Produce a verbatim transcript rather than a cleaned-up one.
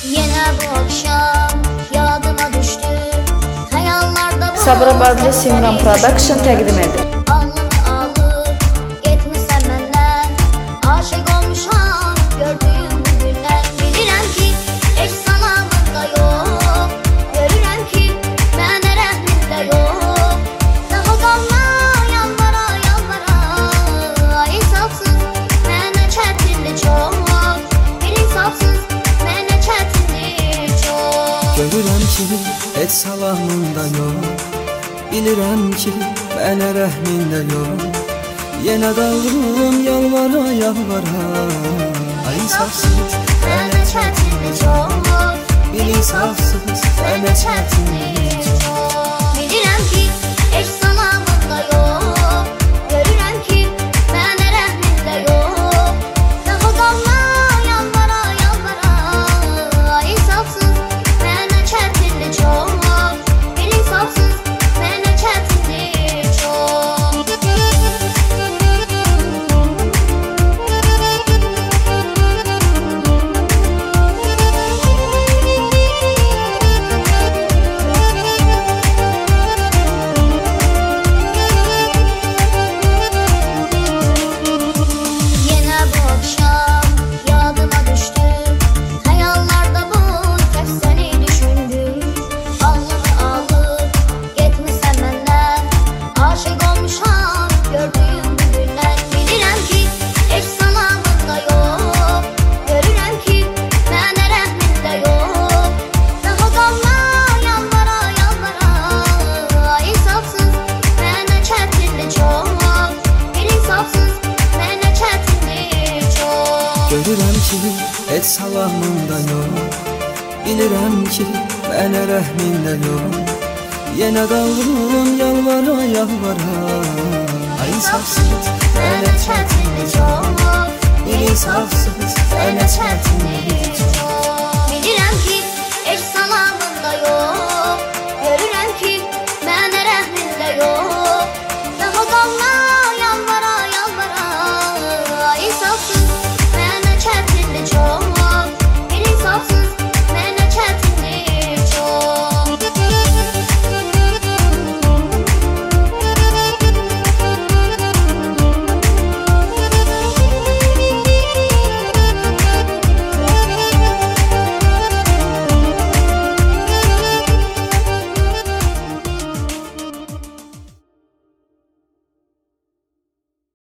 Yine bu akşam yadıma düştü hayallarda bu. Sabra Badli Simran Production təqdim edir. Alnını alıp gitmişsen benden, aşık olmuşam gördüğüm bugünler. Bilirəm ki eş salamında yok, görürəm ki mənə rəhmində yok. Daha qalma yalvara yalvara, insafsız mənə çətindir çox, bir insafsız mənə çətindir çox. Görürəm ki heç salamında yox, bilirəm ki mənə rəhmində yox. Yenə qaldım yalvara yalvara, ay insafsız mənə çətindir çox, bir insafsız mənə çətindir çox. Bilirəm ki eş salamında yox, görürəm ki mənə rəhmində yox. Daha qalma yalvara yalvara, insafsız mənə çətindir çox, bir insafsız mənə çətindir çox. Yine bu akşam yadıma düştü hayallarda bu tek seni düşündüm. Alnını alıp gitmişsen benden, aşık olmuşam gördüğüm bugünler. Bilirəm ki eş salamında yok, görürəm ki mənə rəhmində yok. Daha qalma yalvara yalvara, insafsız mənə çətindir çox, bir insafsız mənə çətindir çox. Görürəm ki heç salamında yox, bilirəm ki mənə rəhmində yox. Yenə qaldım yalvara yalvara, ay insafsız Mənə çətindir çox, bir insafsız mənə çətindir